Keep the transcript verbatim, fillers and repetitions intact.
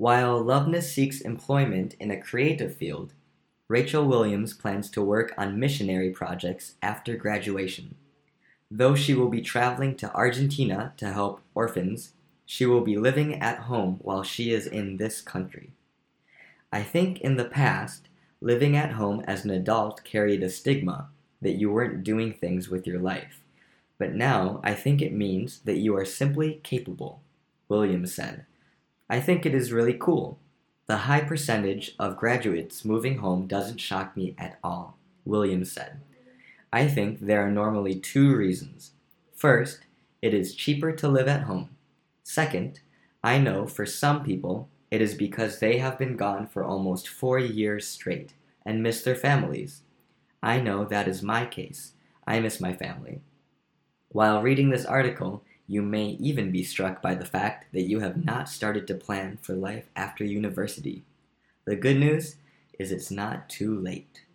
While Loveness seeks employment in a creative field, Rachel Williams plans to work on missionary projects after graduation. Though she will be traveling to Argentina to help orphans, she will be living at home while she is in this country. I think in the past, living at home as an adult carried a stigma that you weren't doing things with your life. But now I think it means that you are simply capable, Williams said. I think it is really cool. The high percentage of graduates moving home doesn't shock me at all, Williams said. I think there are normally two reasons. First, it is cheaper to live at home. Second, I know for some people it is because they have been gone for almost four years straight and miss their families. I know that is my case. I miss my family. While reading this article, you may even be struck by the fact that you have not started to plan for life after university. The good news is it's not too late.